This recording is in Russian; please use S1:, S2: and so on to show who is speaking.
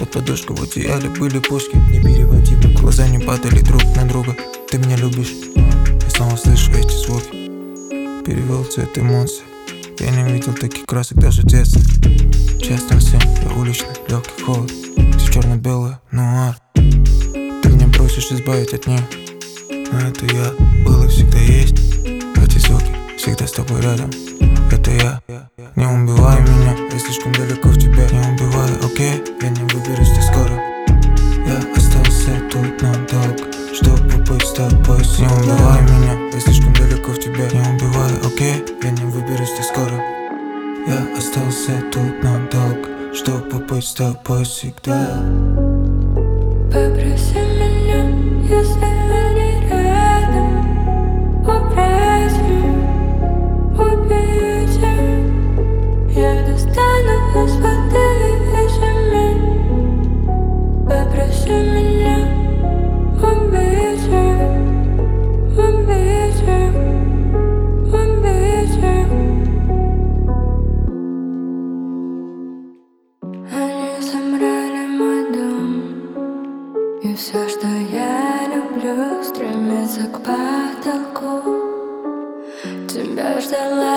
S1: подушка, в одеяле были пушки. Непереводимо, глаза не падали друг на друга. Ты меня любишь, я снова слышу эти звуки. Перевел цвет эмоций, я не видел таких красок даже в детстве. Частный сын, я уличный, легкий холод, все черно-белое, нуар. Ты меня просишь избавить от них, но это я, был и всегда есть. Эти звуки всегда с тобой рядом, это я. Не убивай меня, я слишком далеко в тебя. Не убивай, окей, я не выберусь так скоро. Я остался тут надолго, чтобы быть с тобой. Не убивай меня, я слишком далеко в тебя. Не убивай, окей, я не выберусь так скоро. Я остался тут надолго, чтобы быть с тобой всегда.
S2: Попроси меня, если они рядом. Убейте, убейте. Я достану из воды земли. Попроси меня, убейте, убейте, убейте. Они забрали мой дом, и все, что я люблю, стремится к потолку. Тебя ждала